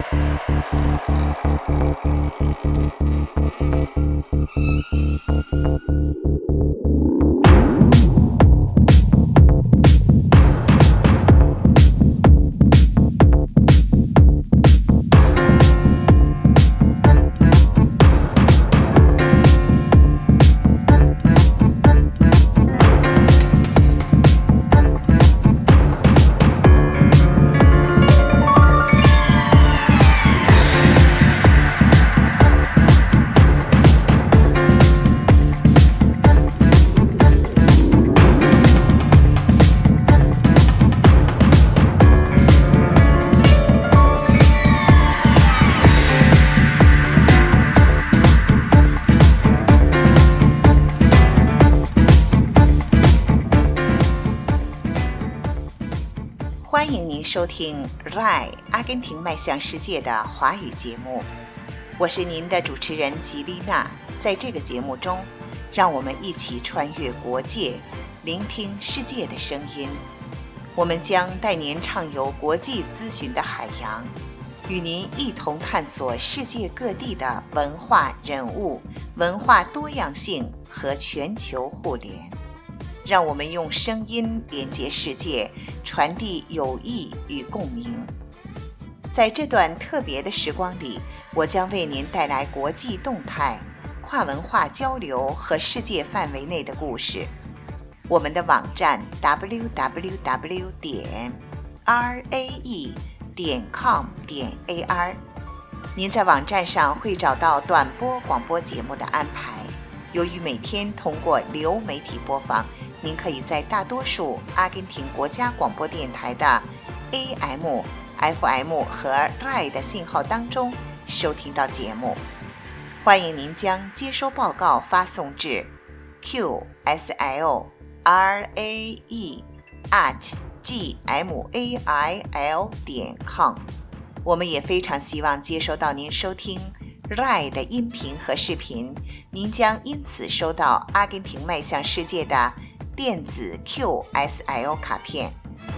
欢迎您收听 RAI 阿根廷迈向世界的华语节目，我是您的主持人吉丽娜。在这个节目中，让我们一起穿越国界，聆听世界的声音。我们将带您畅游国际资讯的海洋，与您一同探索世界各地的文化人物、文化多样性和全球互联。让我们用声音连接世界，传递友谊与共鸣。在这段特别的时光里，我将为您带来国际动态、跨文化交流和世界范围内的故事。我们的网站 www.rae.com.ar， 您在网站上会找到短波广播节目的安排。由于每天通过流媒体播放，您可以在大多数阿根廷国家广播电台的 AM、FM 和 RAI 的信号当中收听到节目。欢迎您将接收报告发送至 qslae@gmail.com。 我们也非常希望接收到您收听 RAI 的音频和视频，您将因此收到阿根廷迈向世界的电子 QSL 卡片。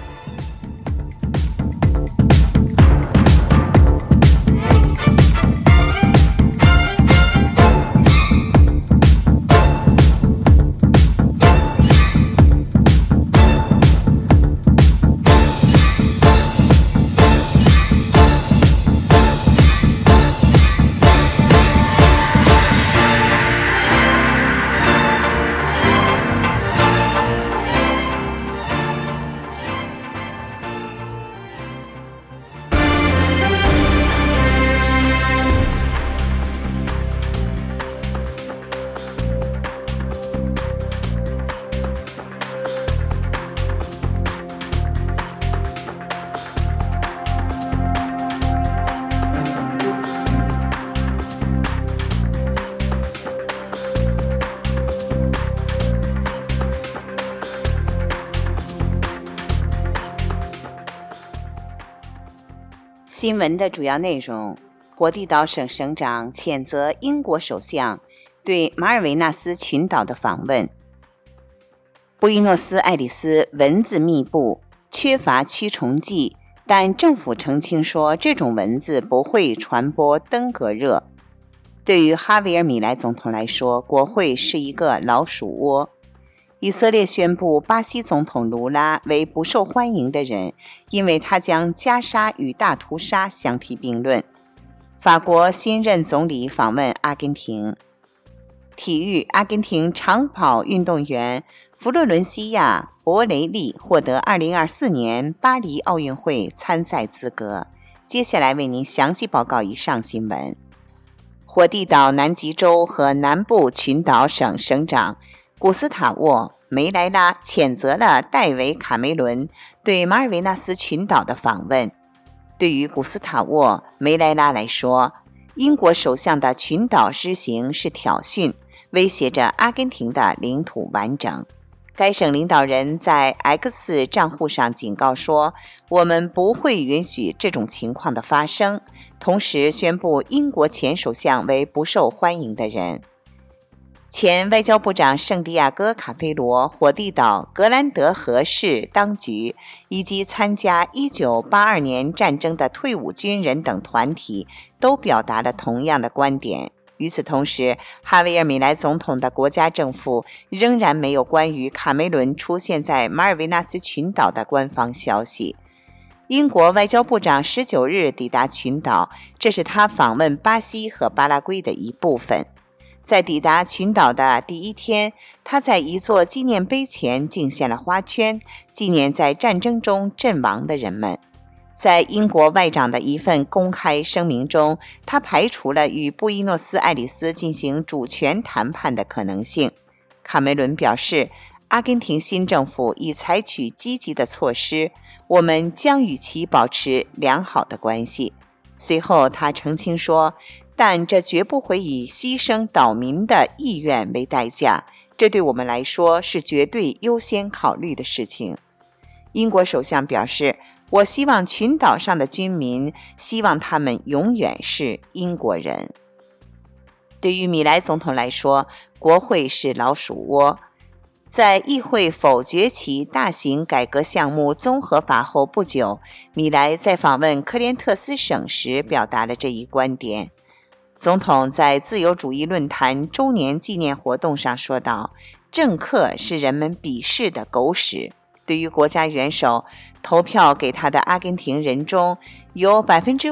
新闻的主要内容：火地岛省省长谴责英国首相对马尔维纳斯群岛的访问；布宜诺斯艾利斯蚊子密布，缺乏驱虫剂，但政府澄清说这种蚊子不会传播登革热。对于哈维尔·米莱总统来说，国会是一个老鼠窝。以色列宣布巴西总统卢拉为不受欢迎的人，因为他将加沙与大屠杀相提并论。法国新任总理访问阿根廷。体育，阿根廷长跑运动员弗洛伦西亚·博雷利获得2024年巴黎奥运会参赛资格。接下来为您详细报告以上新闻。火地岛南极洲和南部群岛省省长古斯塔沃·梅莱拉谴责了戴维·卡梅伦对马尔维纳斯群岛的访问。对于古斯塔沃·梅莱拉来说，英国首相的群岛之行是挑衅，威胁着阿根廷的领土完整。该省领导人在 X 账户上警告说，我们不会允许这种情况的发生，同时宣布英国前首相为不受欢迎的人。 前外交部长圣地亚哥·卡菲罗、火地岛格兰德河市当局以及参加1982年战争的退伍军人等团体都表达了同样的观点。与此同时，哈维尔·米莱总统的国家政府仍然没有关于卡梅伦出现在马尔维纳斯群岛的官方消息。英国外交部长19日抵达群岛，这是他访问巴西和巴拉圭的一部分。在抵达群岛的第一天，他在一座纪念碑前敬献了花圈，纪念在战争中阵亡的人们。在英国外长的一份公开声明中，他排除了与布宜诺斯艾利斯进行主权谈判的可能性。卡梅伦表示，阿根廷新政府已采取积极的措施，我们将与其保持良好的关系。随后他澄清说，但这绝不会以牺牲岛民的意愿为代价，这对我们来说是绝对优先考虑的事情。英国首相表示，我希望群岛上的居民，希望他们永远是英国人。对于米莱总统来说，国会是老鼠窝。在议会否决其大型改革项目综合法后不久，米莱在访问科连特斯省时表达了这一观点。总统在自由主义论坛周年纪念活动上说道，政客是人们鄙视的狗屎。对于国家元首，投票给他的阿根廷人中有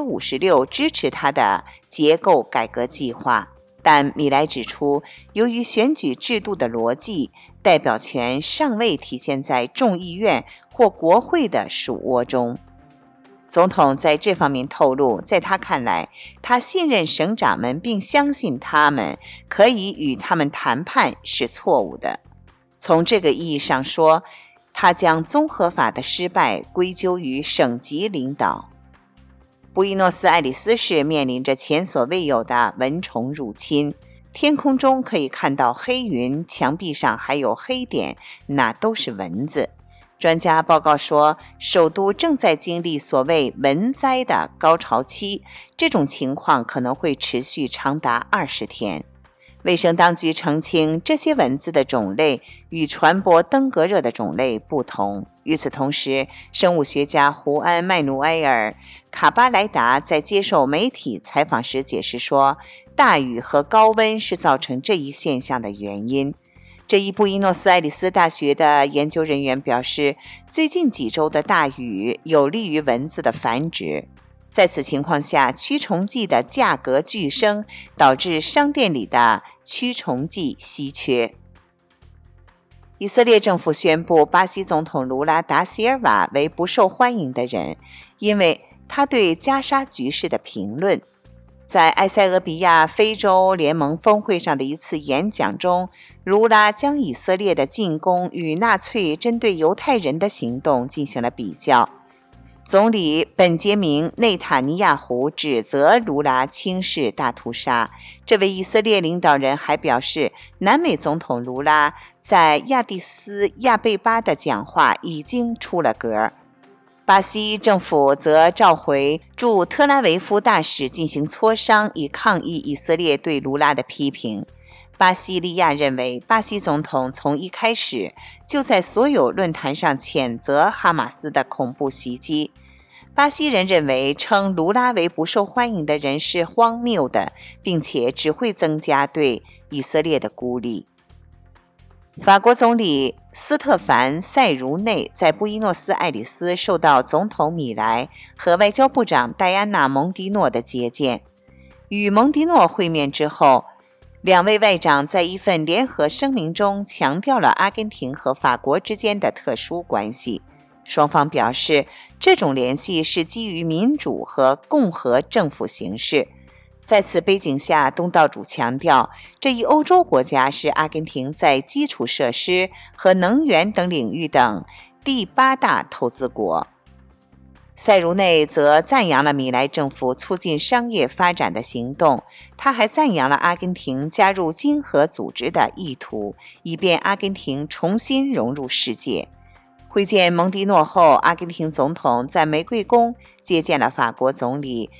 56% 支持他的结构改革计划，但米莱指出，由于选举制度的逻辑，代表权尚未体现在众议院或国会的鼠窝中。总统在这方面透露，在他看来，他信任省长们并相信他们可以与他们谈判是错误的。从这个意义上说，他将综合法的失败归咎于省级领导。布宜诺斯艾利斯市面临着前所未有的蚊虫入侵，天空中可以看到黑云，墙壁上还有黑点，那都是蚊子。专家报告说，首都正在经历所谓蚊灾的高潮期，这种情况可能会持续长达20天。卫生当局澄清，这些蚊子的种类与传播登革热的种类不同。与此同时，生物学家胡安·麦努埃尔·卡巴莱达在接受媒体采访时解释说，大雨和高温是造成这一现象的原因。这一布宜诺斯艾利斯大学的研究人员表示，最近几周的大雨有利于蚊子的繁殖。在此情况下，驱虫剂的价格剧升，导致商店里的驱虫剂稀缺。以色列政府宣布巴西总统卢拉·达西尔瓦为不受欢迎的人，因为他对加沙局势的评论。在埃塞俄比亚非洲联盟峰会上的一次演讲中，卢拉将以色列的进攻与纳粹针对犹太人的行动进行了比较。总理本杰明·内塔尼亚胡指责卢拉轻视大屠杀。这位以色列领导人还表示，南美总统卢拉在亚的斯亚贝巴的讲话已经出了格。巴西政府则召回驻特拉维夫大使进行磋商，以抗议以色列对卢拉的批评。巴西利亚认为，巴西总统从一开始就在所有论坛上谴责哈马斯的恐怖袭击。巴西人认为，称卢拉为不受欢迎的人是荒谬的，并且只会增加对以色列的孤立。法国总理斯特凡·塞茹内在布宜诺斯艾利斯受到总统米莱和外交部长戴安娜·蒙迪诺的接见。与蒙迪诺会面之后，两位外长在一份联合声明中强调了阿根廷和法国之间的特殊关系。双方表示，这种联系是基于民主和共和政府形式。在此背景下，东道主强调，这一欧洲国家是阿根廷在基础设施和能源等领域等第8大投资国。塞茹内则赞扬了米莱政府促进商业发展的行动，他还赞扬了阿根廷加入经合组织的意图，以便阿根廷重新融入世界。会见蒙迪诺后，阿根廷总统在玫瑰宫接见了法国总理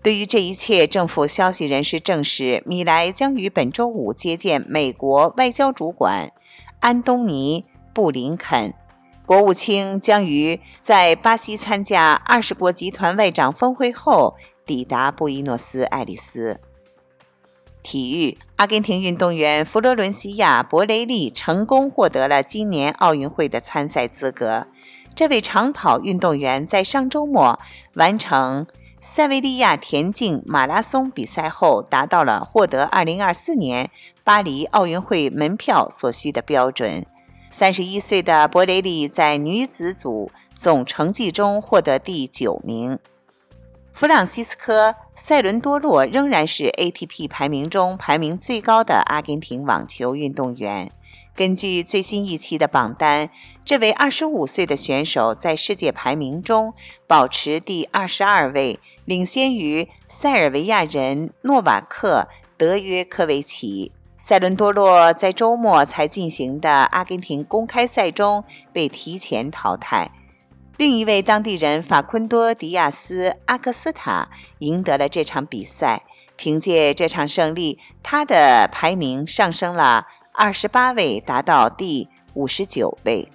对于这一切，政府消息人士证实，米莱将于本周五接见美国外交主管安东尼·布林肯。国务卿将于在巴西参加20国集团外长峰会后抵达布宜诺斯艾利斯。体育，阿根廷运动员弗洛伦西亚·博雷利成功获得了今年奥运会的参赛资格。这位长跑运动员在上周末完成塞维利亚田径马拉松比赛后，达到了获得2024年巴黎奥运会门票所需的标准。31岁的博雷利在女子组总成绩中获得第9名。弗朗西斯科·塞伦多洛仍然是 ATP 排名中排名最高的阿根廷网球运动员。根据最新一期的榜单，这位25岁的选手在世界排名中保持第22位，领先于塞尔维亚人诺瓦克·德约科维奇。塞伦多洛在周末才进行的阿根廷公开赛中被提前淘汰。另一位当地人法昆多·迪亚斯·阿克斯塔赢得了这场比赛，凭借这场胜利，他的排名上升了28位，达到第59位。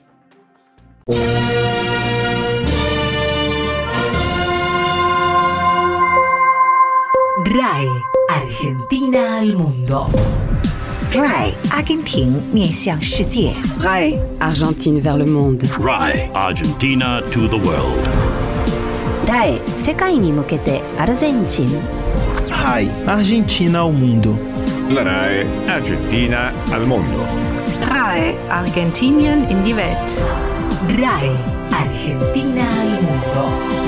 RAI Argentina al mundo. RAI 阿根廷面向世界。 RAI Argentine vers le monde. RAI Argentina to the world. RAI 世界に向けてアルゼンチン。 RAI Argentina ao mundo. La RAI Argentina al mondo. RAI Argentinien in die Welt. RAI Argentina al mundo.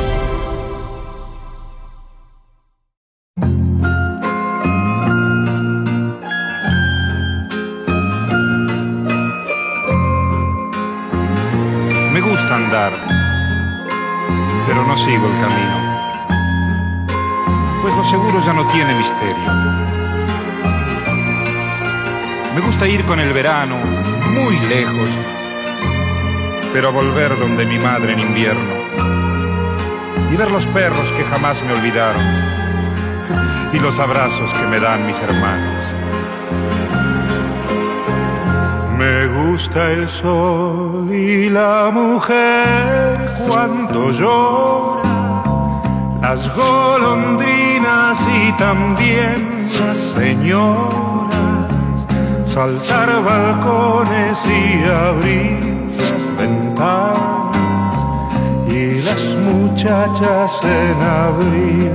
Me gusta andar, pero no sigo el camino, pues lo seguro ya no tiene misterio. Me gusta ir con el verano muy lejos, pero volver donde mi madre en invierno y ver los perros que jamás me olvidaron y los abrazos que me dan mis hermanos. Me gusta el sol y la mujer cuando llora, las golondrinas y también las señoras, saltar balcones y abrir las ventanas y las muchachas en abril.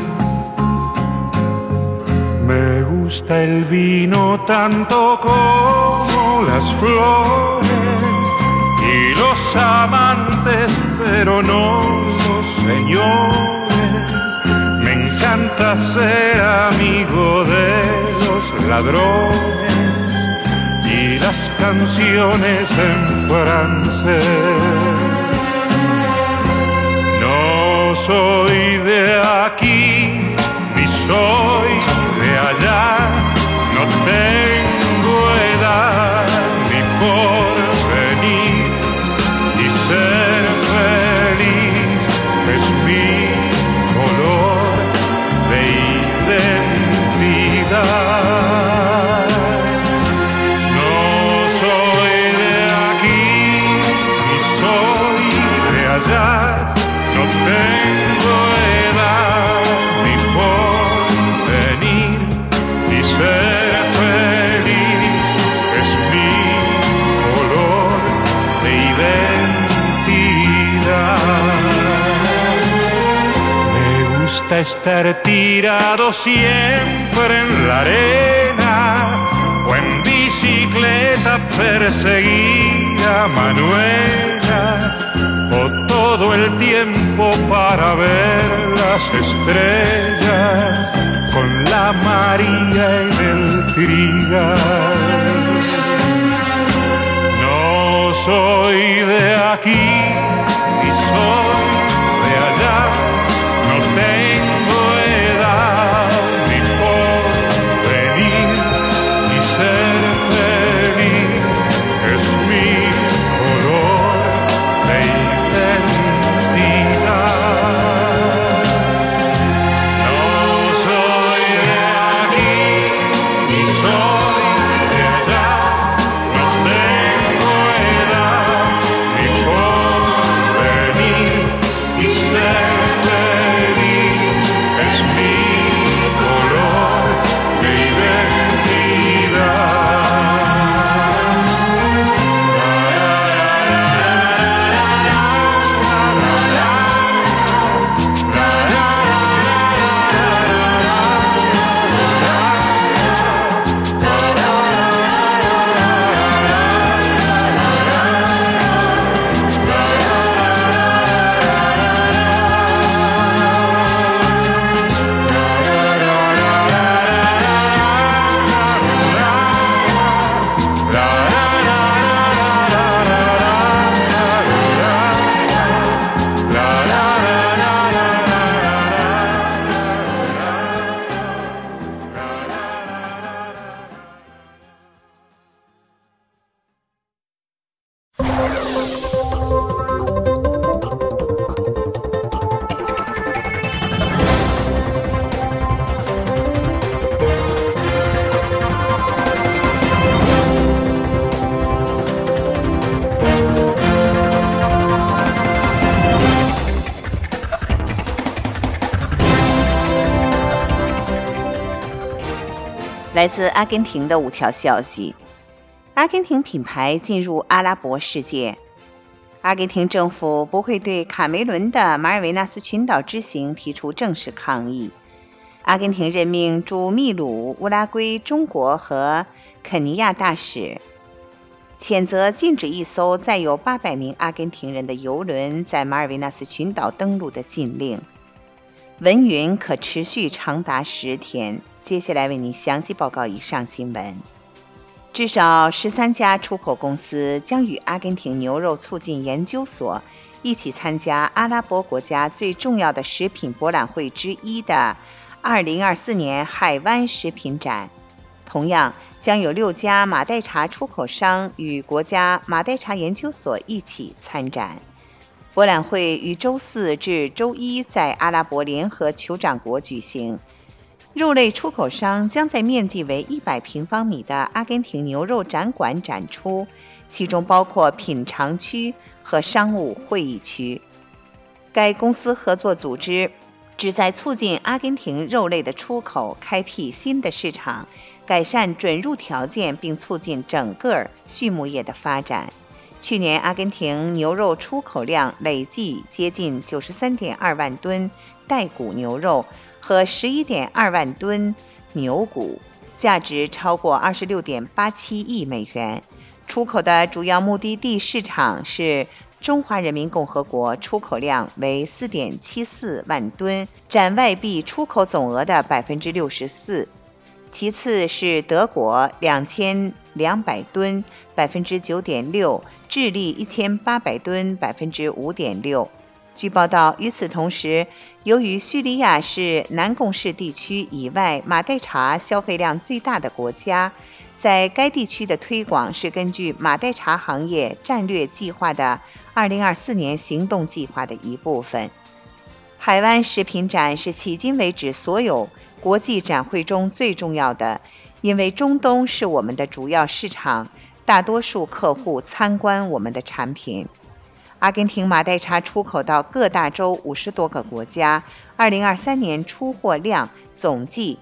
Me gusta el vino tanto como las flores y los amantes, pero no los señores. Me encanta ser amigo de los ladrones y las canciones en francés. No soy de aquí ni soy de allá, no tengo edad ni porvenir, y ser feliz es mi color de identidad. No soy de aquí ni soy de allá, no tengo edad ni porvenir, y ser feliz es mi color de identidad. Me gusta estar tirado siempre en la arena o en bicicleta perseguir a Manuela, o todo el tiempo para ver las estrellas con la María en el trigal. No soy de aquí ni soy de allá, no tengo edad ni porvenir, y ser feliz es mi color de identidad. 来自阿根廷的5条消息。阿根廷品牌进入阿拉伯世界。阿根廷政府不会对卡梅伦的马尔维纳斯群岛之行提出正式抗议。阿根廷任命驻秘鲁、乌拉圭、中国和肯尼亚大使，谴责禁止一艘载有800名阿根廷人的邮轮在马尔维纳斯群岛登陆的禁令。文云可持续长达10天。接下来为您详细报告以上新闻。至少13家出口公司将与阿根廷牛肉促进研究所一起参加阿拉伯国家最重要的食品博览会之一的2024年海湾食品展。同样将有6家马黛茶出口商与国家马黛茶研究所一起参展。博览会于周4至周1在阿拉伯联合酋长国举行。肉类出口商将在面积为100平方米的阿根廷牛肉展馆展出，其中包括品尝区和商务会议区。该公司合作组织旨在促进阿根廷肉类的出口，开辟新的市场，改善准入条件，并促进整个畜牧业的发展。去年阿根廷牛肉出口量累计接近 93.2 万吨带骨牛肉和 11.2 万吨牛骨，价值超过 26.87 亿美元。出口的主要目的地市场是中华人民共和国，出口量为 4.74 万吨，占外币出口总额的 64%。其次是德国2200吨 9.6%， 智利1800吨 5.6%。据报道，与此同时，由于叙利亚是南贡市地区以外马黛茶消费量最大的国家，在该地区的推广是根据马黛茶行业战略计划的2024年行动计划的一部分。海湾食品展是迄今为止所有国际展会中最重要的，因为中东是我们的主要市场，大多数客户参观我们的产品。阿根廷马黛茶出口到各大洲50多个国家，2023年出货量总计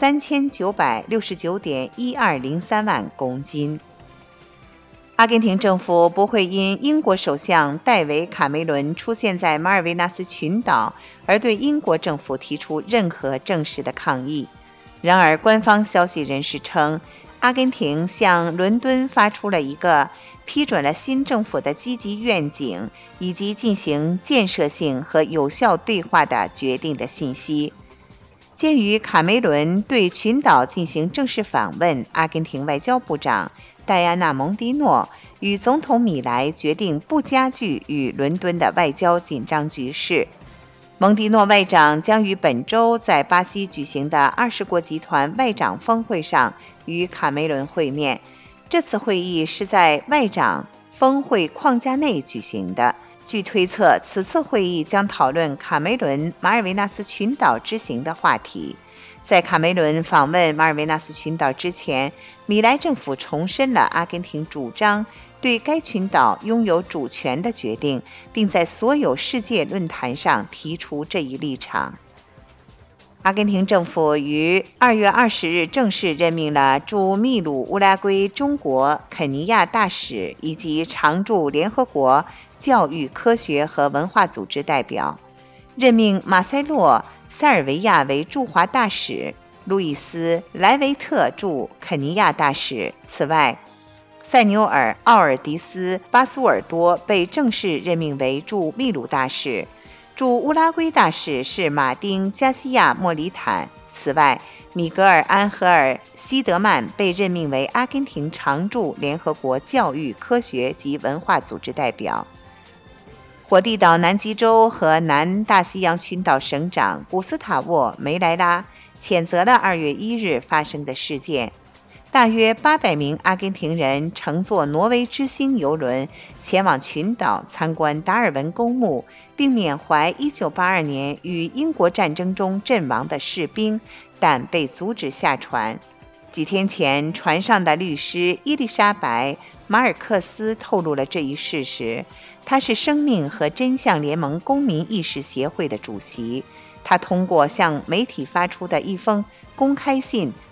3969.1203 万公斤。阿根廷政府不会因英国首相戴维·卡梅伦出现在马尔维纳斯群岛而对英国政府提出任何正式的抗议。然而，官方消息人士称，阿根廷向伦敦发出了一个批准了新政府的积极愿景以及进行建设性和有效对话的决定的信息。鉴于卡梅伦对群岛进行正式访问，阿根廷外交部长戴安娜·蒙蒂诺与总统米莱决定不加剧与伦敦的外交紧张局势。蒙蒂诺外长将于本周在巴西举行的20国集团外长峰会上与卡梅伦会面。这次会议是在外长峰会框架内举行的。据推测，此次会议将讨论卡梅伦马尔维纳斯群岛之行的话题。在卡梅伦访问马尔维纳斯群岛之前，米莱政府重申了阿根廷主张对该群岛拥有主权的决定，并在所有世界论坛上提出这一立场。阿根廷政府于2月20日正式任命了驻秘鲁、乌拉圭、中国、肯尼亚大使以及常驻联合国教育、科学和文化组织代表，任命马塞洛·塞尔维亚为驻华大使，路易斯·莱维特驻肯尼亚大使。此外，塞纽尔·奥尔迪斯·巴苏尔多被正式任命为驻秘鲁大使。驻乌拉圭大使是马丁·加西亚·莫里坦。此外，米格尔·安赫尔·西德曼被任命为阿根廷常驻联合国教育、科学及文化组织代表。火地岛南极洲和南大西洋群岛省长古斯塔沃·梅莱拉谴责了2月1日发生的事件。大约800名阿根廷人乘坐挪威之星邮轮前往群岛参观达尔文公墓，并缅怀1982年与英国战争中阵亡的士兵，但被阻止下船。几天前，船上的律师伊丽莎白·马尔克斯透露了这一事实。他是生命和真相联盟公民意识协会的主席。他通过向媒体发出的一封公开信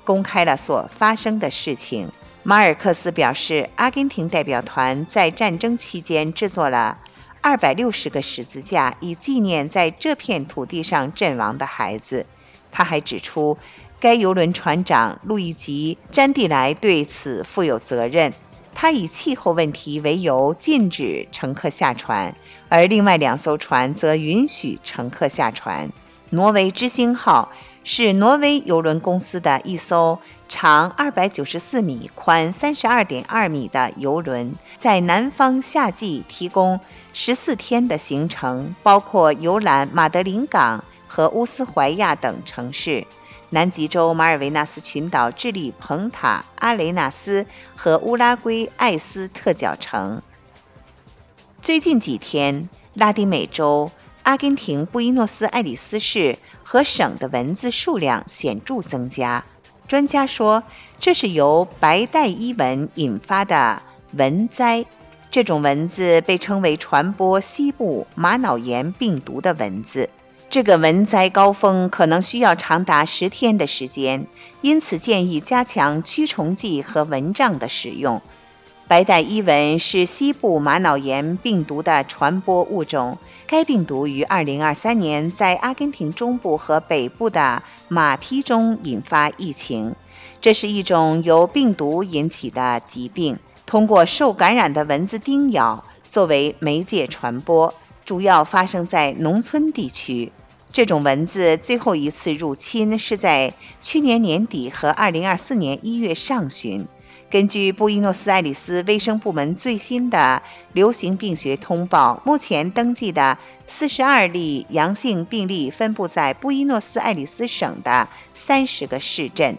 公开了所发生的事情。马尔克斯表示，阿根廷代表团在战争期间制作了260个十字架，以纪念在这片土地上阵亡的孩子。他还指出，该邮轮船长路易吉·詹蒂莱对此负有责任。他以气候问题为由禁止乘客下船，而另外2艘船则允许乘客下船。挪威之星号是挪威邮轮公司的一艘长294米、宽32.2米的邮轮，在南方夏季提供14天的行程，包括游览马德林港和乌斯怀亚等城市。南极洲马尔维纳斯群岛、智利蓬塔、阿雷纳斯和乌拉圭艾斯特角城。最近几天，拉丁美洲阿根廷布宜诺斯艾利斯市和省的蚊子数量显著增加。专家说，这是由白带伊蚊引发的蚊灾。这种蚊子被称为传播西部玛瑙炎病毒的蚊子。这个蚊灾高峰可能需要长达10天的时间，因此建议加强驱虫剂和蚊帐的使用。白带伊蚊是西部玛瑙炎病毒的传播物种，该病毒于2023年在阿根廷中部和北部的马匹中引发疫情。这是一种由病毒引起的疾病，通过受感染的蚊子叮咬作为媒介传播，主要发生在农村地区。这种蚊子最后一次入侵是在去年年底和2024年1月上旬。根据布宜诺斯艾利斯卫生部门最新的流行病学通报，目前登记的42例阳性病例分布在布宜诺斯艾利斯省的30个市镇。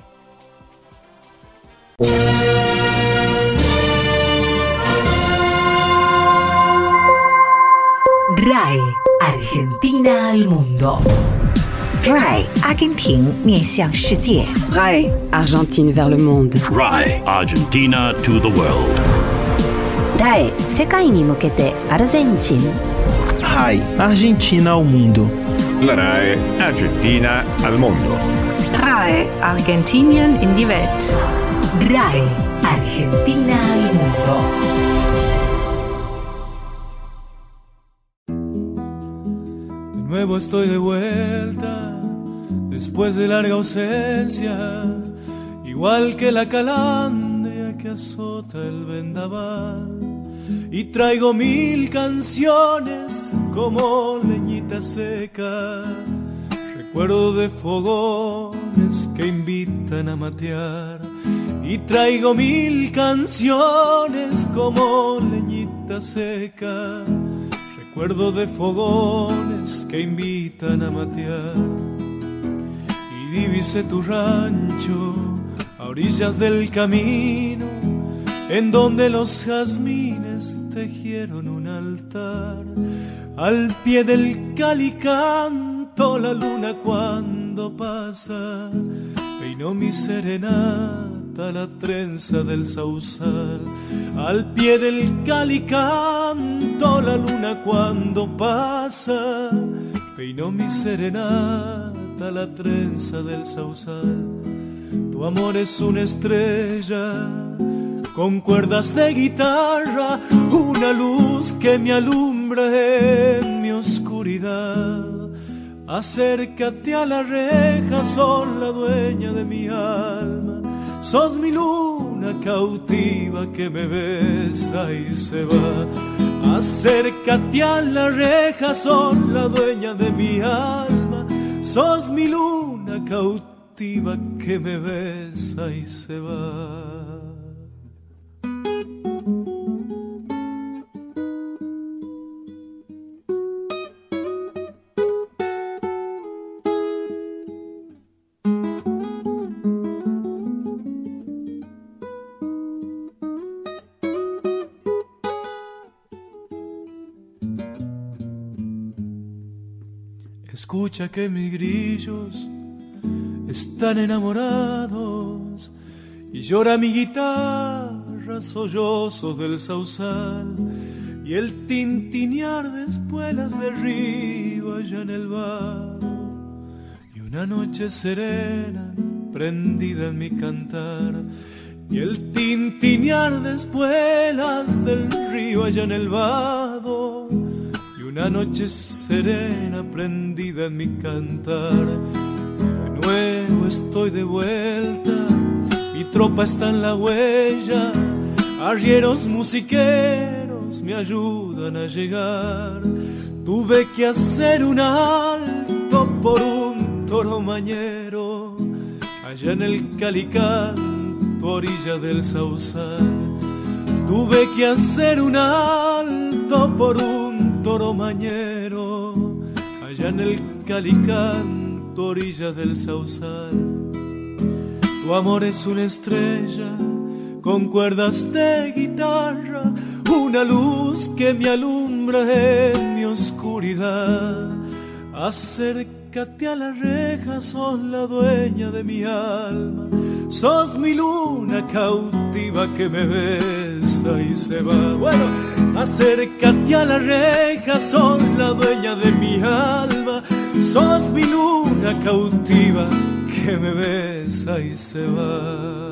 RAI Argentina al mundo. RAI 阿根廷面向世界。 RAI Argentine vers le monde. RAI Argentina to the world. RAI 世界に向けてアルゼンチン。 RAI Argentina ao mundo. La RAI Argentina al mondo. RAI Argentinien in die Welt. RAI Argentina al mundo. De nuevo estoy de vuelta, después de larga ausencia, igual que la calandria que azota el vendaval. Y traigo 1000 canciones como leñita seca, recuerdo de fogones que invitan a matear. Y traigo 1000 canciones como leñita seca, recuerdo de fogones que invitan a matear. Y divisé tu rancho a orillas del camino, en donde los jazmines tejieron un altar. Al pie del calicanto la luna cuando pasa, peinó mi serenata la trenza del sausal. Al pie del calicanto la luna cuando pasa, peinó mi serenata la trenza del sausal. Tu amor es una estrella con cuerdas de guitarra, una luz que me alumbra en mi oscuridad. Acércate a la reja, sos la dueña de mi alma, sos mi luna cautiva que me besa y se va. Acércate a la reja, sos la dueña de mi alma, sos mi luna cautiva que me besa y se va. Escucha que mis grillos están enamorados y llora mi guitarra sollozos del sausal y el tintinear de espuelas de río allá en el vado. Y una noche serena prendida en mi cantar, y el tintinear de espuelas del río allá en el vado, y una noche serena prendida en mi cantar. De nuevo estoy de vuelta, mi tropa está en la huella, arrieros musiqueros me ayudan a llegar. Tuve que hacer un alto por un toro mañero, allá en el Calicanto, orilla del Sausal. Tuve que hacer un alto por un toro mañero, allá en el Calicanto, orilla del Sausal. Tu amor es una estrella con cuerdas de guitarra, una luz que me alumbra en mi oscuridad. Acércate a la reja, sos la dueña de mi alma, sos mi luna cautiva que me besa y se va. Bueno, acércate a la reja, sos la dueña de mi alma, sos mi luna cautiva que me besa y se va.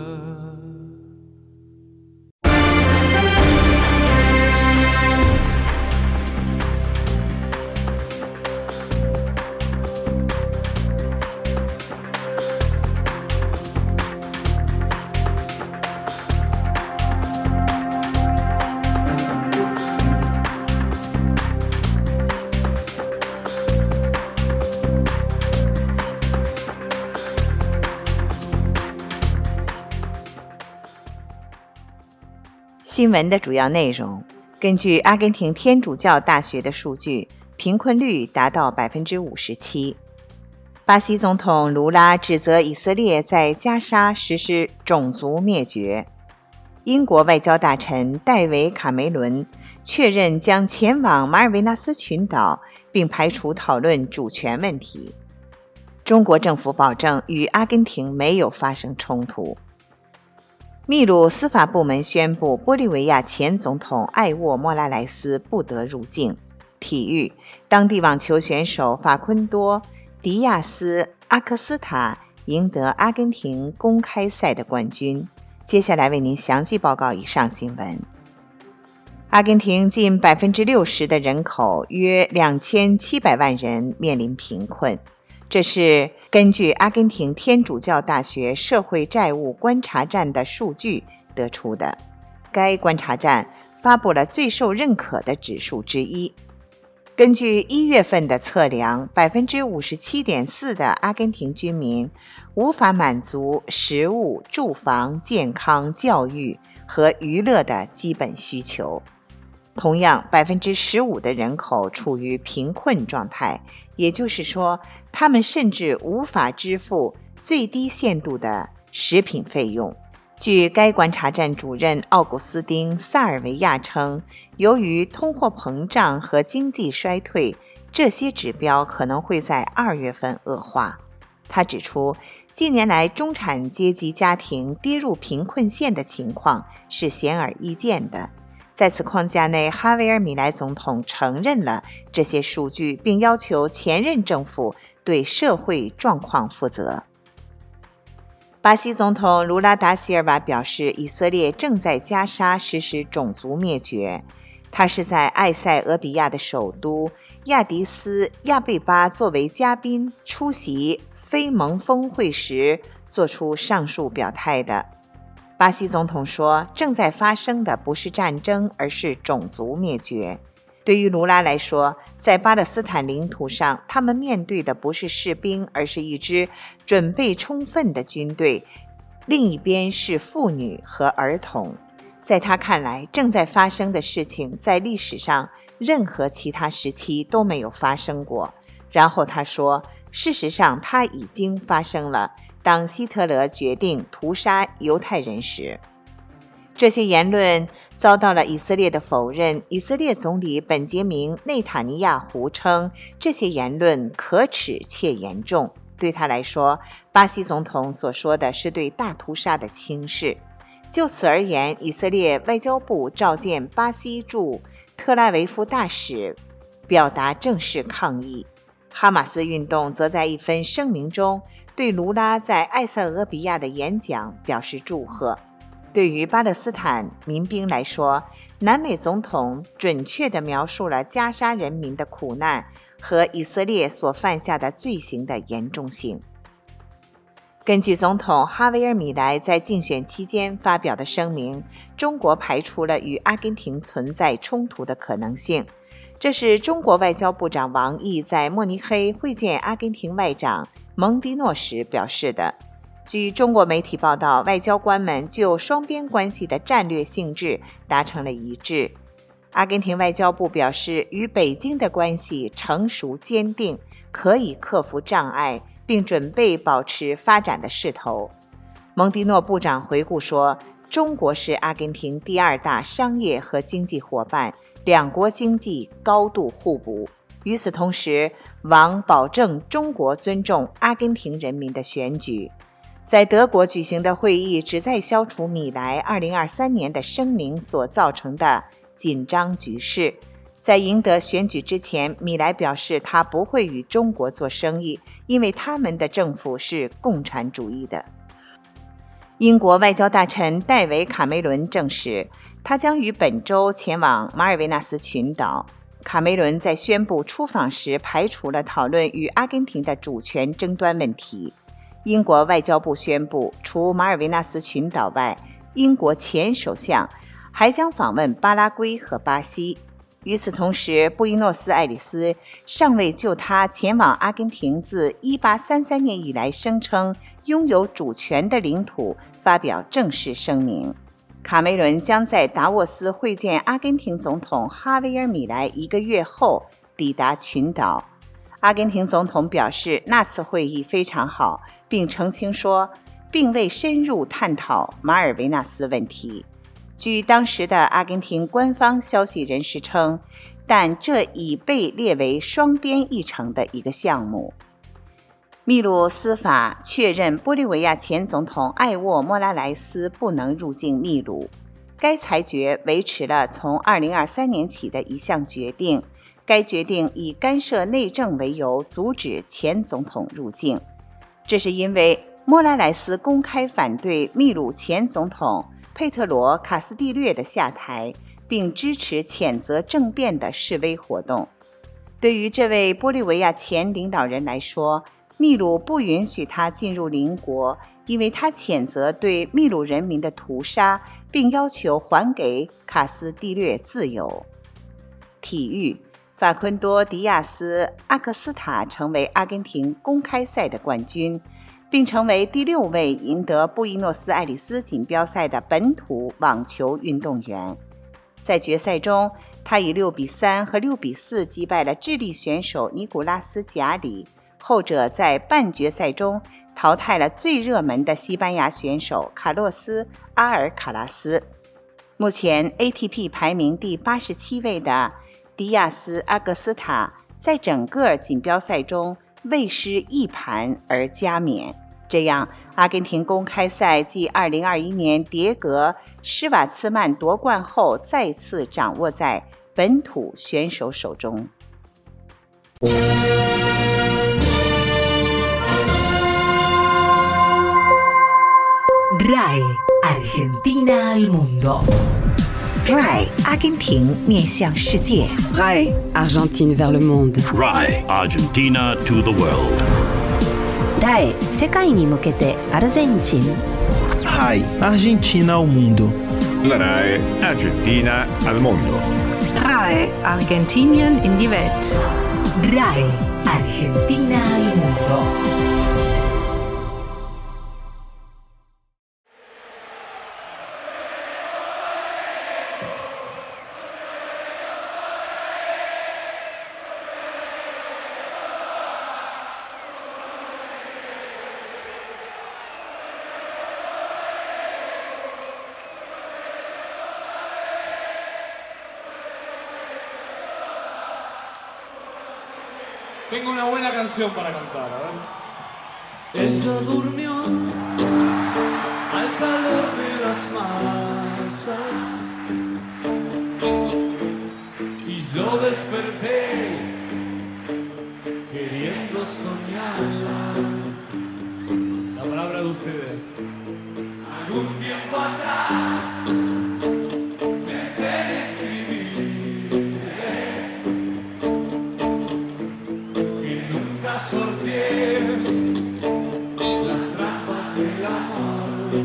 新闻的主要内容，根据阿根廷天主教大学的数据，贫困率达到 57%。 巴西总统卢拉指责以色列在加沙实施种族灭绝。英国外交大臣戴维·卡梅伦确认将前往马尔维纳斯群岛，并排除讨论主权问题。中国政府保证与阿根廷没有发生冲突。秘鲁司法部门宣布，玻利维亚前总统艾沃·莫拉莱斯不得入境。体育，当地网球选手法昆多·迪亚斯·阿克斯塔赢得阿根廷公开赛的冠军。接下来为您详细报告以上新闻。阿根廷近 60% 的人口，约2700万人面临贫困。这是根据阿根廷天主教大学社会债务观察站的数据得出的。该观察站发布了最受认可的指数之一。根据1月份的测量， 57.4% 的阿根廷居民无法满足食物、住房、健康、教育和娱乐的基本需求。同样 15% 的人口处于贫困状态，也就是说，他们甚至无法支付最低限度的食品费用。据该观察站主任奥古斯丁·萨尔维亚称，由于通货膨胀和经济衰退，这些指标可能会在2月份恶化。他指出，近年来中产阶级家庭跌入贫困线的情况是显而易见的。在此框架内，哈维尔·米莱总统承认了这些数据，并要求前任政府对社会状况负责。巴西总统卢拉达西尔瓦表示，以色列正在加沙实施种族灭绝。他是在埃塞俄比亚的首都亚的斯亚贝巴作为嘉宾出席非盟峰会时做出上述表态的。巴西总统说，正在发生的不是战争，而是种族灭绝。对于卢拉来说，在巴勒斯坦领土上，他们面对的不是士兵，而是一支准备充分的军队，另一边是妇女和儿童。在他看来，正在发生的事情在历史上任何其他时期都没有发生过。然后他说，事实上它已经发生了，当希特勒决定屠杀犹太人时。这些言论遭到了以色列的否认。以色列总理本杰明·内塔尼亚胡称，这些言论可耻且严重。对他来说，巴西总统所说的是对大屠杀的轻视。就此而言，以色列外交部召见巴西驻特拉维夫大使，表达正式抗议。哈马斯运动则在一份声明中对卢拉在埃塞俄比亚的演讲表示祝贺。对于巴勒斯坦民兵来说，南美总统准确地描述了加沙人民的苦难和以色列所犯下的罪行的严重性。根据总统哈维尔·米莱在竞选期间发表的声明，中国排除了与阿根廷存在冲突的可能性。这是中国外交部长王毅在慕尼黑会见阿根廷外长蒙蒂诺时表示的。据中国媒体报道，外交官们就双边关系的战略性质达成了一致。阿根廷外交部表示，与北京的关系成熟坚定，可以克服障碍，并准备保持发展的势头。蒙蒂诺部长回顾说，中国是阿根廷第2大商业和经济伙伴，两国经济高度互补。与此同时，王保证中国尊重阿根廷人民的选举。在德国举行的会议旨在消除米莱2023年的声明所造成的紧张局势。在赢得选举之前，米莱表示他不会与中国做生意，因为他们的政府是共产主义的。英国外交大臣戴维·卡梅伦证实，他将于本周前往马尔维纳斯群岛。卡梅伦在宣布出访时排除了讨论与阿根廷的主权争端问题。英国外交部宣布，除马尔维纳斯群岛外，英国前首相还将访问巴拉圭和巴西。与此同时，布宜诺斯艾利斯尚未就他前往阿根廷自1833年以来声称拥有主权的领土发表正式声明。卡梅伦将在达沃斯会见阿根廷总统哈维尔·米莱1个月后抵达群岛。阿根廷总统表示，那次会议非常好，并澄清说，并未深入探讨马尔维纳斯问题。据当时的阿根廷官方消息人士称，但这已被列为双边议程的一个项目。秘鲁司法确认玻利维亚前总统艾沃·莫拉莱斯不能入境秘鲁。该裁决维持了从2023年起的一项决定，该决定以干涉内政为由阻止前总统入境。这是因为莫拉莱斯公开反对秘鲁前总统佩特罗·卡斯蒂略的下台，并支持谴责政变的示威活动。对于这位玻利维亚前领导人来说，秘鲁不允许他进入邻国，因为他谴责对秘鲁人民的屠杀，并要求还给卡斯蒂略自由。体育，法昆多·迪亚斯·阿克斯塔成为阿根廷公开赛的冠军，并成为第6位赢得布宜诺斯艾利斯锦标赛的本土网球运动员。在决赛中，他以6-3和6-4击败了智利选手尼古拉斯·贾里，后者在半决赛中淘汰了最热门的西班牙选手卡洛斯·阿尔卡拉斯。目前 ATP 排名第87位的迪亚斯·阿格斯塔在整个锦标赛中未失一盘而加冕，这样阿根廷公开赛继2021年迭戈·施瓦茨曼夺冠后再次掌握在本土选手手中。 RAI Argentina al mundo. RAI 阿根廷面向世界。 RAI Argentine vers le monde. RAI Argentina to the world. RAI 世界に向けてアルゼンチン。 RAI Argentina ao mundo. La RAI Argentina al mondo. RAI Argentinien in die Welt. RAI Argentina al mundo. Tengo una buena canción para cantar, a ver. Ella durmió al calor de las masas y yo desperté queriendo soñarla. para ustedes. Algún tiempo atrás pensé en escribir que nunca sorteé las trampas del amor.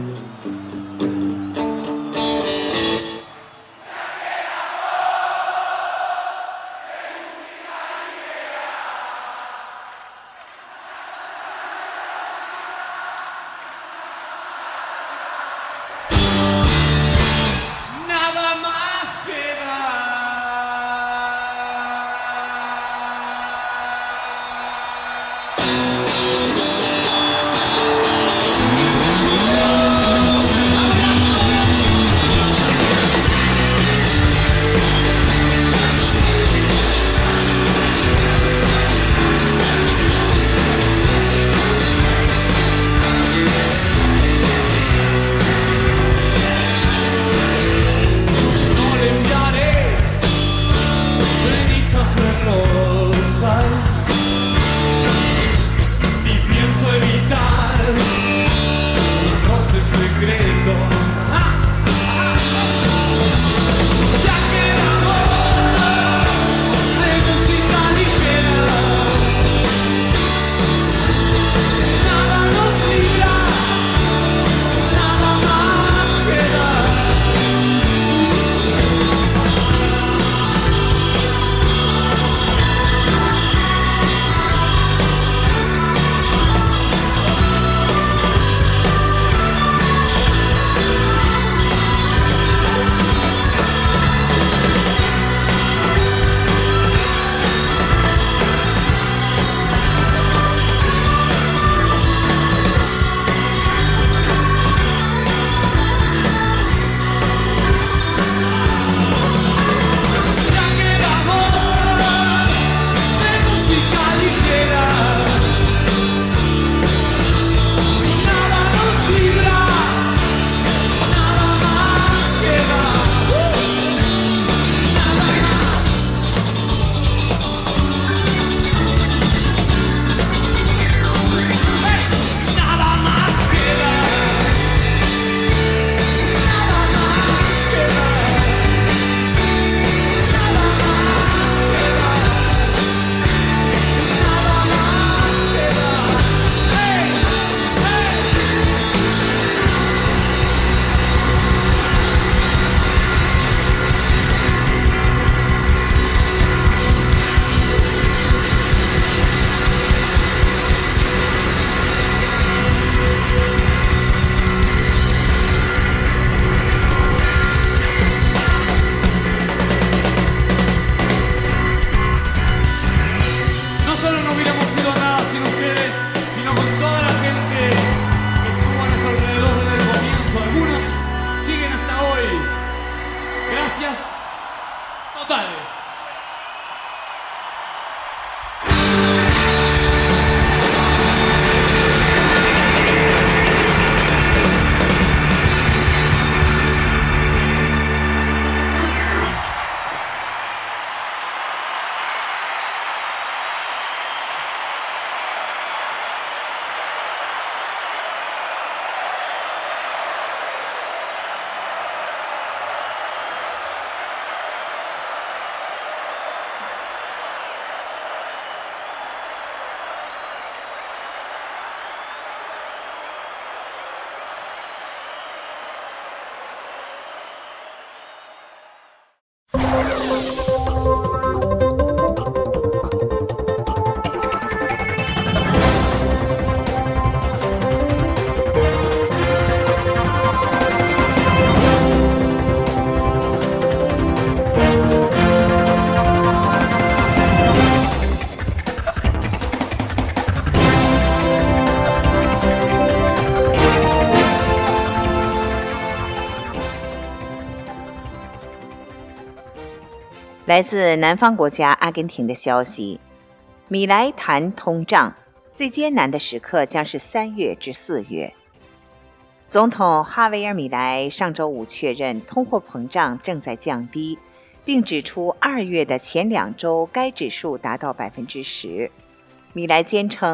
来自南方国家阿根廷的消息，米莱谈通胀，最艰难的时刻将是3月至4月。总统哈维尔·米莱上周五确认通货膨胀正在降低，并指出2月的前2周该指数达到 10%。米莱坚称，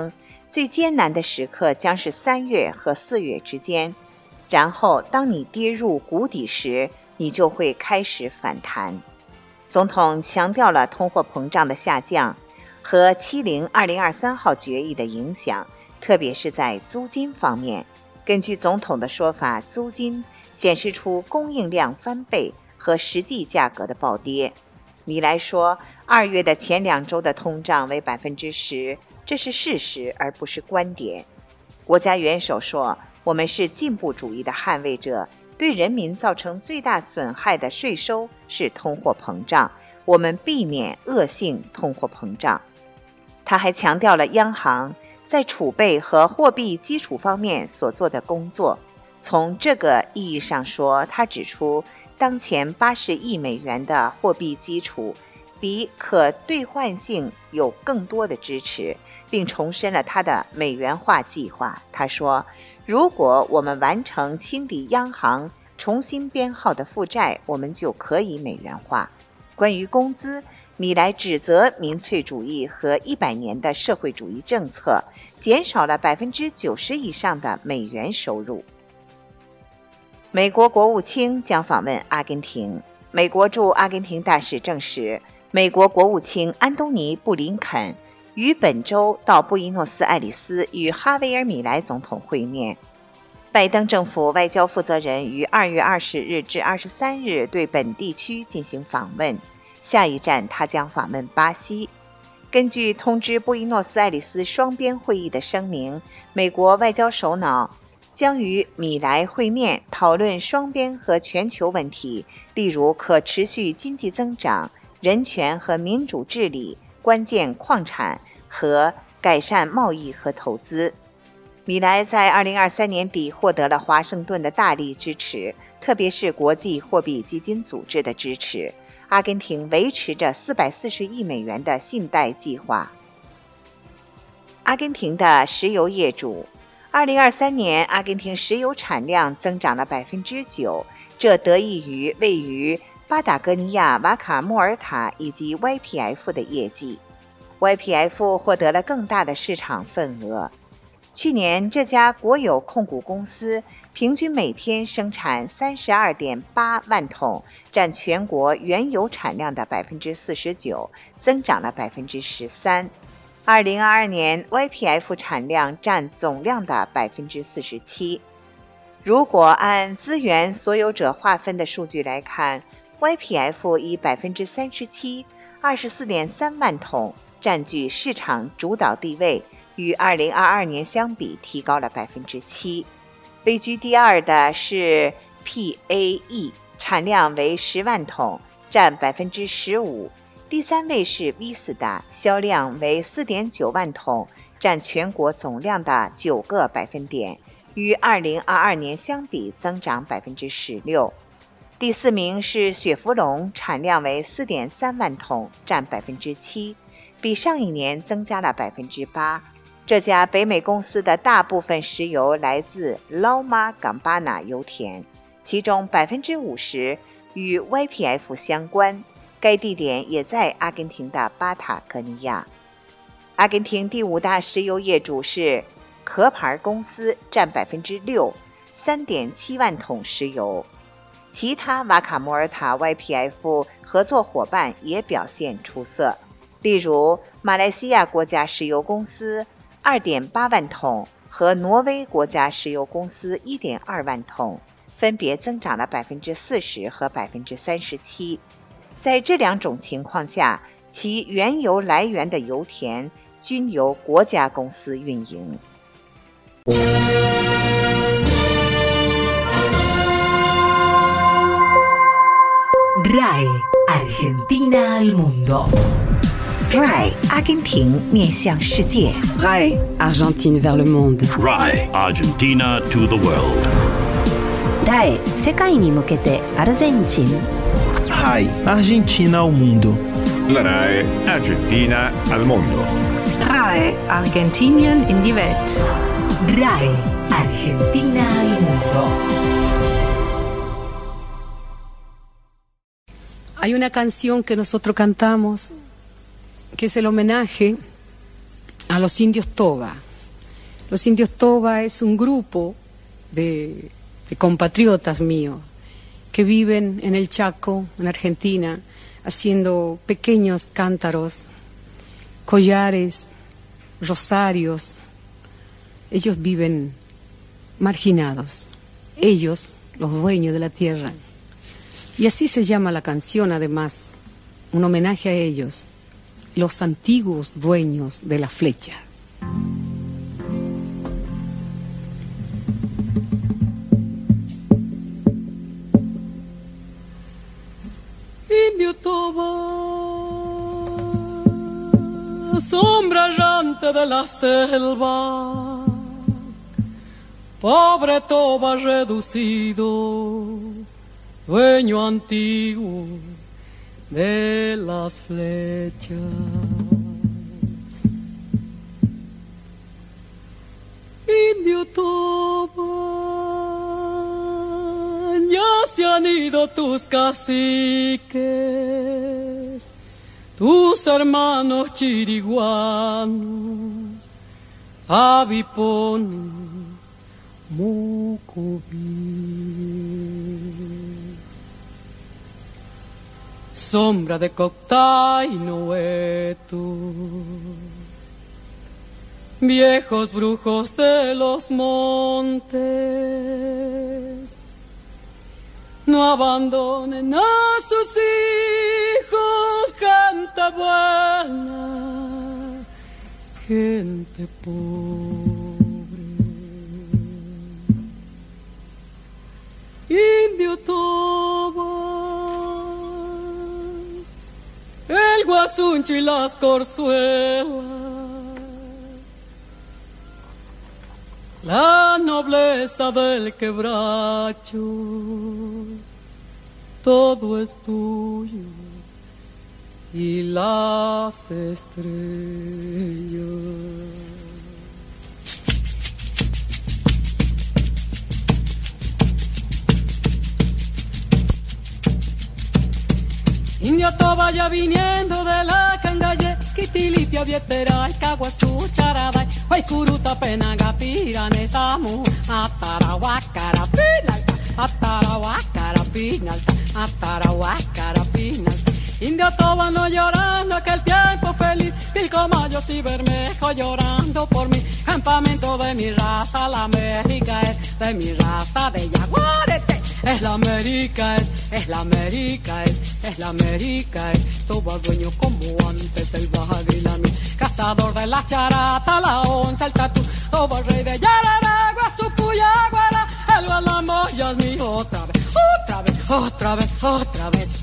最艰难的时刻将是3月和4月之间，然后当你跌入谷底时，你就会开始反弹。总统强调了通货膨胀的下降和70-2023号决议的影响，特别是在租金方面。根据总统的说法，租金显示出供应量翻倍和实际价格的暴跌。米莱说，2月的前2周的通胀为 10%， 这是事实而不是观点。国家元首说，我们是进步主义的捍卫者，对人民造成最大损害的税收是通货膨胀，我们避免恶性通货膨胀。他还强调了央行在储备和货币基础方面所做的工作。从这个意义上说，他指出当前80亿美元的货币基础比可兑换性有更多的支持，并重申了他的美元化计划。他说，如果我们完成清理央行重新编号的负债，我们就可以美元化。关于工资，米莱指责民粹主义和100年的社会主义政策减少了 90% 以上的美元收入。美国国务卿将访问阿根廷。美国驻阿根廷大使证实，美国国务卿安东尼·布林肯于本周到布宜诺斯艾利斯与哈维尔·米莱总统会面。拜登政府外交负责人于2月20日至23日对本地区进行访问，下一站他将访问巴西。根据通知布宜诺斯艾利斯双边会议的声明，美国外交首脑将与米莱会面，讨论双边和全球问题，例如可持续经济增长、人权和民主治理、关键矿产和改善贸易和投资。米莱在2023年底获得了华盛顿的大力支持，特别是国际货币基金组织的支持。阿根廷维持着440亿美元的信贷计划。阿根廷的石油业主2023年，阿根廷石油产量增长了 9%， 这得益于位于巴达哥尼亚、瓦卡莫尔塔以及 YPF 的业绩。YPF 获得了更大的市场份额。去年，这家国有控股公司平均每天生产 32.8 万桶，占全国原油产量的 49%， 增长了 13%。2022年 YPF 产量占总量的 47%。如果按资源所有者划分的数据来看， YPF 以 37%、24.3 万桶占据市场主导地位，与2022年相比提高了 7%。 位居第二的是 PAE， 产量为10万桶，占 15%。第三位是 Vista， 销量为 4.9 万桶，占全国总量的9个百分点，与2022年相比增长 16%。第四名是雪佛龙，产量为 4.3 万桶，占 7%， 比上一年增加了 8%。这家北美公司的大部分石油来自劳马冈巴纳油田，其中 50% 与 YPF 相关，该地点也在阿根廷的巴塔哥尼亚。阿根廷第5大石油业主是壳牌公司，占 6%， 3.7 万桶石油。其他瓦卡莫尔塔 YPF 合作伙伴也表现出色，例如马来西亚国家石油公司 2.8 万桶和挪威国家石油公司 1.2 万桶，分别增长了 40% 和 37%。在这2种情况下，其原油来源的油田均由国家公司运营。 RAI Argentina al mundo. RAI 阿根廷面向世界。 RAI Argentine vers le monde. RAI Argentina to the world. RAI 世界に向けてアルゼンチン。 RAI Argentina al mundo. La RAI Argentina al mondo. RAI Argentinien in die Welt. RAI Argentina al mundo. Hay una canción que nosotros cantamos que es el homenaje a los indios Toba. Los indios Toba es un grupo de compatriotas míos que viven en el Chaco, en Argentina, haciendo pequeños cántaros, collares, rosarios. Ellos viven marginados, ellos, los dueños de la tierra. Y así se llama la canción, además, un homenaje a ellos, los antiguos dueños de la flecha. Indio Toba, sombra errante de la selva, pobre Toba reducido, dueño antiguo de las flechas. Indio Toba, ya se han ido tus caciques, tus hermanos chiriguanos, avipones, mucubíes. Sombra de Coctá y Noeto, viejos brujos de los montes, no abandonen a sus hijos, gente buena, gente pobre. Indio Toba, el guasuncho y las corzuelas, la nobleza del quebracho, todo es tuyo y las estrellas. Indio Toba ya viniendo de la cangalle, Quitilipia, Vietera, Caguazú, Charaday, Huaycuruta, Penaga, Pirane, Samu, Atarahuacara, Pinalta, Atarahuacara, Pinalta, Atarahuacara, Pinalta. Indio Toba no llorando aquel tiempo feliz, Pilcomayos y Bermejo llorando por mí, campamento de mi raza, la América es de mi raza, de Yaguarete. Es la América, es la América, es la América, Toba dueño como antes del Bajagrilami, cazador de la charata, la onza, el tatú, Toba rey de Yararagua, Sucuyaguara, el Gualamoya es mío otra vez, otra vez, otra vez, otra vez.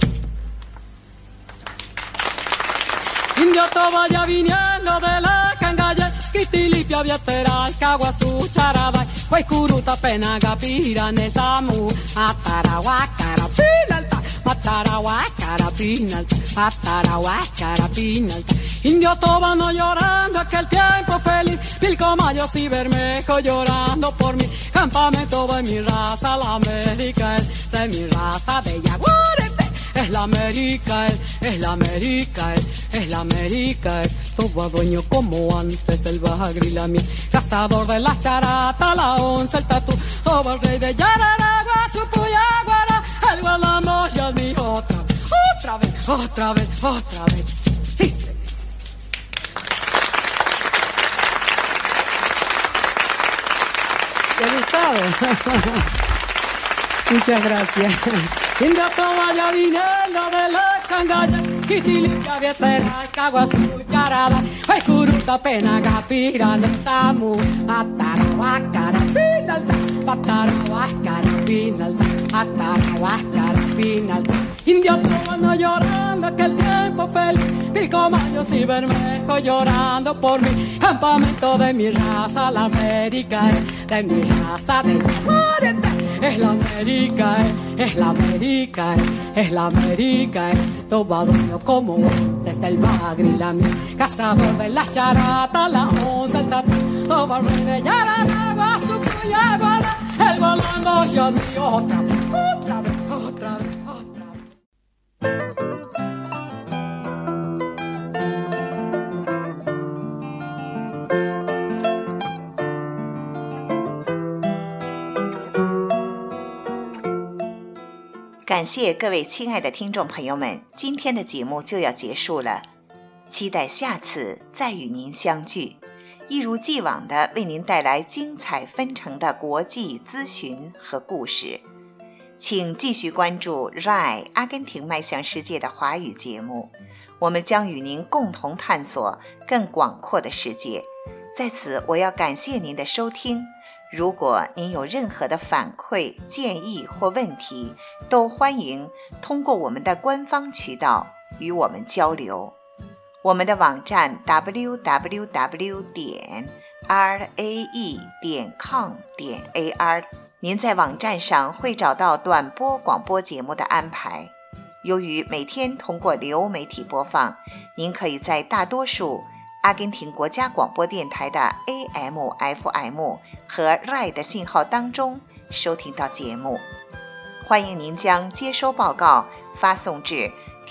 Indio Toba ya viniendo de la cangalle, Quitilipia, Vietera, Caguazú, Charaday, Huaycuruta, Penaga, Pirane, Samu, Atarahuacara, Pinalta, Atarahuacara, Pinalta, Atarahuacara, Pinalta. Indio Toba no llorando aquel tiempo feliz, Pilcomayos y Bermejo llorando por mí, campamento de mi raza, la América es de mi raza, de Yaguarete. Es la América, es la América, es la América, Toba dueño como antes del Bajagrilami, cazador de la charata, la onza, el tatú, Toba el rey de Yararagua, Supuyaguara, el Gualamoya es mi otra vez, otra vez, otra vez, otra vez. Sí. ¿Te ha gustado? Muchas gracias. Indio Toba ya viniendo de la cangalle, Quitilipia, Vietera, Caguazú, Charada, Huaycuruta, Penaga, Pirane, Samu, Atarahuacara, Pinalta, Atarahuacara, Pinalta, Atarahuacara, Pinalta. Indio Toba no llorando aquel tiempo feliz, Pilcomayos y Bermejo llorando por mi campamento de mi raza, la América de mi raza, de Yaguarete. Es la América, es la América, es la América, Toba dueño como desde el Bajagrilami, cazador de la charata, la onza, el tatú, Toba rey de Yararagua, Sucuyaguara, el Gualamoya es mío otra vez, otra vez, otra vez, otra vez. 感谢各位亲爱的听众朋友们，今天的节目就要结束了，期待下次再与您相聚，一如既往地为您带来精彩纷呈的国际资讯和故事。请继续关注 RAI 阿根廷迈向世界的华语节目，我们将与您共同探索更广阔的世界。在此，我要感谢您的收听。如果您有任何的反馈、建议或问题，都欢迎通过我们的官方渠道与我们交流。我们的网站 www.rae.com.ar， 您在网站上会找到短波广播节目的安排。由于每天通过流媒体播放，您可以在大多数阿根廷国家广播电台的 AM、FM 和 RAI 的信号当中收听到节目。欢迎您将接收报告发送至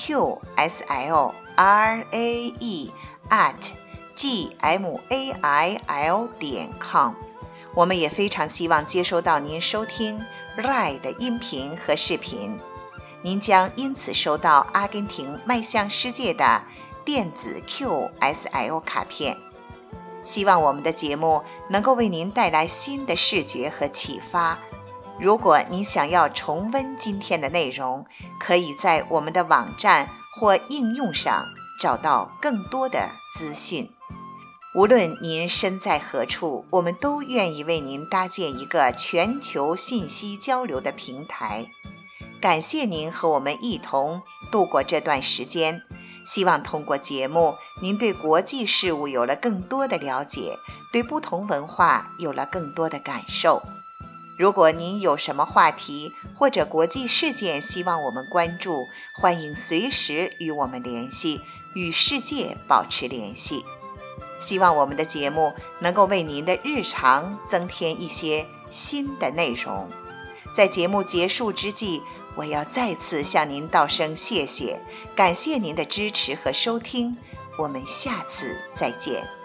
qslrae@gmail.com。 我们也非常希望接收到您收听 RAI 的音频和视频，您将因此收到阿根廷迈向世界的电子 QSL 卡片。希望我们的节目能够为您带来新的视觉和启发。如果您想要重温今天的内容，可以在我们的网站或应用上找到更多的资讯。无论您身在何处，我们都愿意为您搭建一个全球信息交流的平台。感谢您和我们一同度过这段时间，希望通过节目，您对国际事务有了更多的了解，对不同文化有了更多的感受。如果您有什么话题或者国际事件希望我们关注，欢迎随时与我们联系，与世界保持联系。希望我们的节目能够为您的日常增添一些新的内容。在节目结束之际，我要再次向您道声谢谢，感谢您的支持和收听，我们下次再见。